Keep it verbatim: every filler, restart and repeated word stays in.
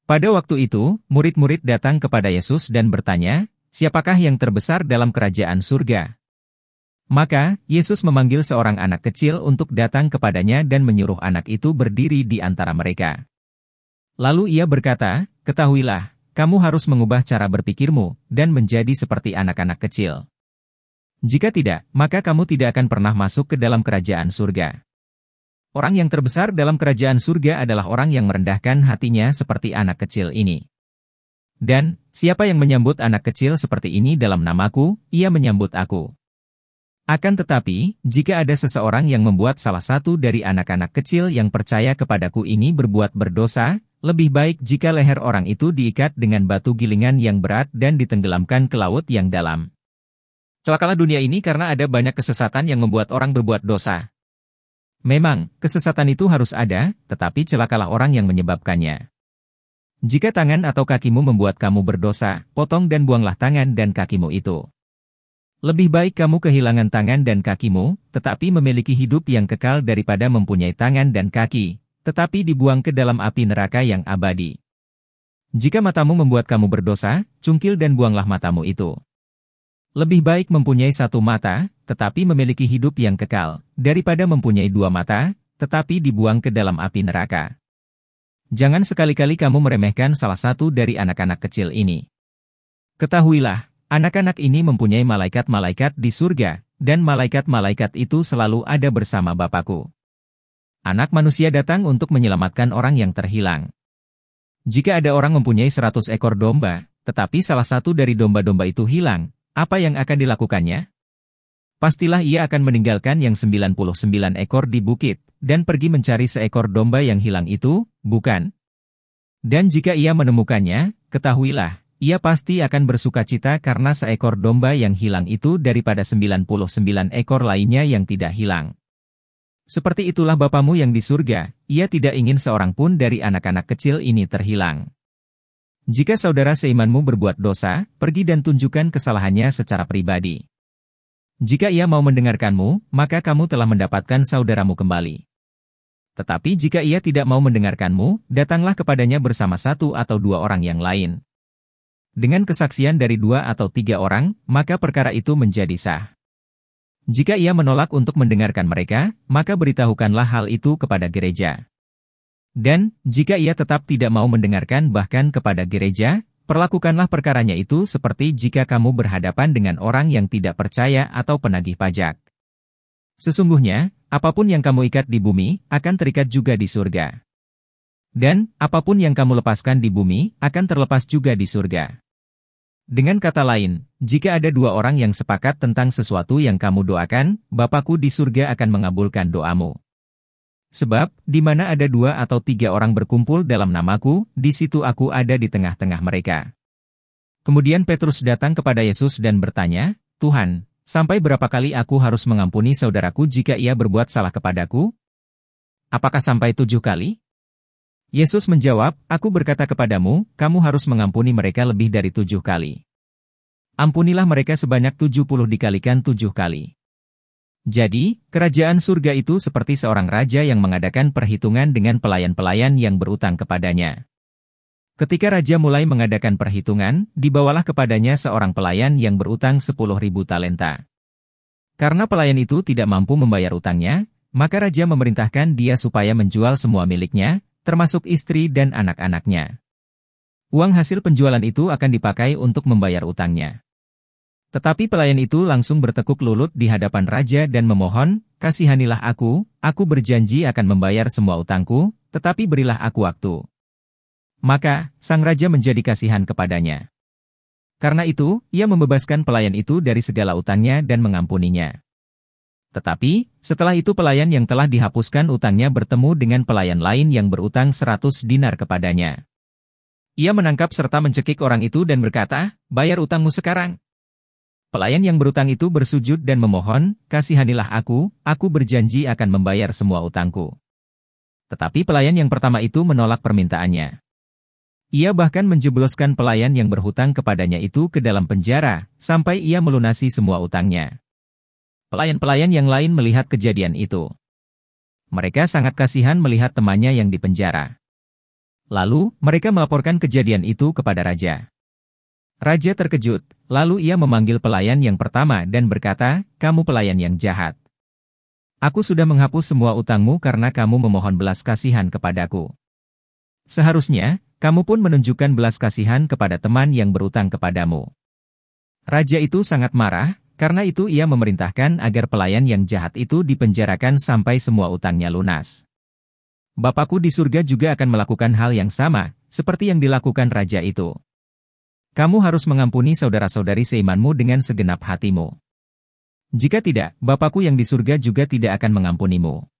Pada waktu itu, murid-murid datang kepada Yesus dan bertanya, "Siapakah yang terbesar dalam kerajaan surga?" Maka, Yesus memanggil seorang anak kecil untuk datang kepadanya dan menyuruh anak itu berdiri di antara mereka. Lalu ia berkata, "Ketahuilah, kamu harus mengubah cara berpikirmu, dan menjadi seperti anak-anak kecil. Jika tidak, maka kamu tidak akan pernah masuk ke dalam kerajaan surga. Orang yang terbesar dalam kerajaan surga adalah orang yang merendahkan hatinya seperti anak kecil ini. Dan, siapa yang menyambut anak kecil seperti ini dalam namaku, ia menyambut aku. Akan tetapi, jika ada seseorang yang membuat salah satu dari anak-anak kecil yang percaya kepadaku ini berbuat berdosa, lebih baik jika leher orang itu diikat dengan batu gilingan yang berat dan ditenggelamkan ke laut yang dalam. Celakalah dunia ini karena ada banyak kesesatan yang membuat orang berbuat dosa. Memang, kesesatan itu harus ada, tetapi celakalah orang yang menyebabkannya. Jika tangan atau kakimu membuat kamu berdosa, potong dan buanglah tangan dan kakimu itu. Lebih baik kamu kehilangan tangan dan kakimu, tetapi memiliki hidup yang kekal daripada mempunyai tangan dan kaki, tetapi dibuang ke dalam api neraka yang abadi. Jika matamu membuat kamu berdosa, cungkil dan buanglah matamu itu. Lebih baik mempunyai satu mata, tetapi memiliki hidup yang kekal, daripada mempunyai dua mata, tetapi dibuang ke dalam api neraka. Jangan sekali-kali kamu meremehkan salah satu dari anak-anak kecil ini. Ketahuilah, anak-anak ini mempunyai malaikat-malaikat di surga, dan malaikat-malaikat itu selalu ada bersama Bapakku. Anak manusia datang untuk menyelamatkan orang yang terhilang. Jika ada orang mempunyai seratus ekor domba, tetapi salah satu dari domba-domba itu hilang, apa yang akan dilakukannya? Pastilah ia akan meninggalkan yang sembilan puluh sembilan ekor di bukit, dan pergi mencari seekor domba yang hilang itu, bukan? Dan jika ia menemukannya, ketahuilah, ia pasti akan bersukacita karena seekor domba yang hilang itu daripada sembilan puluh sembilan ekor lainnya yang tidak hilang. Seperti itulah Bapamu yang di surga, ia tidak ingin seorang pun dari anak-anak kecil ini terhilang. Jika saudara seimanmu berbuat dosa, pergi dan tunjukkan kesalahannya secara pribadi. Jika ia mau mendengarkanmu, maka kamu telah mendapatkan saudaramu kembali. Tetapi jika ia tidak mau mendengarkanmu, datanglah kepadanya bersama satu atau dua orang yang lain. Dengan kesaksian dari dua atau tiga orang, maka perkara itu menjadi sah. Jika ia menolak untuk mendengarkan mereka, maka beritahukanlah hal itu kepada gereja. Dan, jika ia tetap tidak mau mendengarkan bahkan kepada gereja, perlakukanlah perkaranya itu seperti jika kamu berhadapan dengan orang yang tidak percaya atau penagih pajak. Sesungguhnya, apapun yang kamu ikat di bumi, akan terikat juga di surga. Dan, apapun yang kamu lepaskan di bumi, akan terlepas juga di surga. Dengan kata lain, jika ada dua orang yang sepakat tentang sesuatu yang kamu doakan, Bapakku di surga akan mengabulkan doamu. Sebab, di mana ada dua atau tiga orang berkumpul dalam namaku, di situ aku ada di tengah-tengah mereka. Kemudian Petrus datang kepada Yesus dan bertanya, "Tuhan, sampai berapa kali aku harus mengampuni saudaraku jika ia berbuat salah kepadaku? Apakah sampai tujuh kali?" Yesus menjawab, "Aku berkata kepadamu, kamu harus mengampuni mereka lebih dari tujuh kali. Ampunilah mereka sebanyak tujuh puluh dikalikan tujuh kali." Jadi, kerajaan surga itu seperti seorang raja yang mengadakan perhitungan dengan pelayan-pelayan yang berutang kepadanya. Ketika raja mulai mengadakan perhitungan, dibawalah kepadanya seorang pelayan yang berutang sepuluh ribu talenta. Karena pelayan itu tidak mampu membayar utangnya, maka raja memerintahkan dia supaya menjual semua miliknya, termasuk istri dan anak-anaknya. Uang hasil penjualan itu akan dipakai untuk membayar utangnya. Tetapi pelayan itu langsung bertekuk lutut di hadapan raja dan memohon, "Kasihanilah aku, aku berjanji akan membayar semua utangku, tetapi berilah aku waktu." Maka, sang raja menjadi kasihan kepadanya. Karena itu, ia membebaskan pelayan itu dari segala utangnya dan mengampuninya. Tetapi, setelah itu pelayan yang telah dihapuskan utangnya bertemu dengan pelayan lain yang berutang seratus dinar kepadanya. Ia menangkap serta mencekik orang itu dan berkata, "Bayar utangmu sekarang." Pelayan yang berutang itu bersujud dan memohon, "Kasihanilah aku, aku berjanji akan membayar semua utangku." Tetapi pelayan yang pertama itu menolak permintaannya. Ia bahkan menjebloskan pelayan yang berhutang kepadanya itu ke dalam penjara, sampai ia melunasi semua utangnya. Pelayan-pelayan yang lain melihat kejadian itu. Mereka sangat kasihan melihat temannya yang dipenjara. Lalu, mereka melaporkan kejadian itu kepada raja. Raja terkejut, lalu ia memanggil pelayan yang pertama dan berkata, "Kamu pelayan yang jahat. Aku sudah menghapus semua utangmu karena kamu memohon belas kasihan kepadaku. Seharusnya, kamu pun menunjukkan belas kasihan kepada teman yang berutang kepadamu." Raja itu sangat marah, karena itu ia memerintahkan agar pelayan yang jahat itu dipenjarakan sampai semua utangnya lunas. Bapakku di surga juga akan melakukan hal yang sama, seperti yang dilakukan raja itu. Kamu harus mengampuni saudara-saudari seimanmu dengan segenap hatimu. Jika tidak, Bapakku yang di surga juga tidak akan mengampunimu.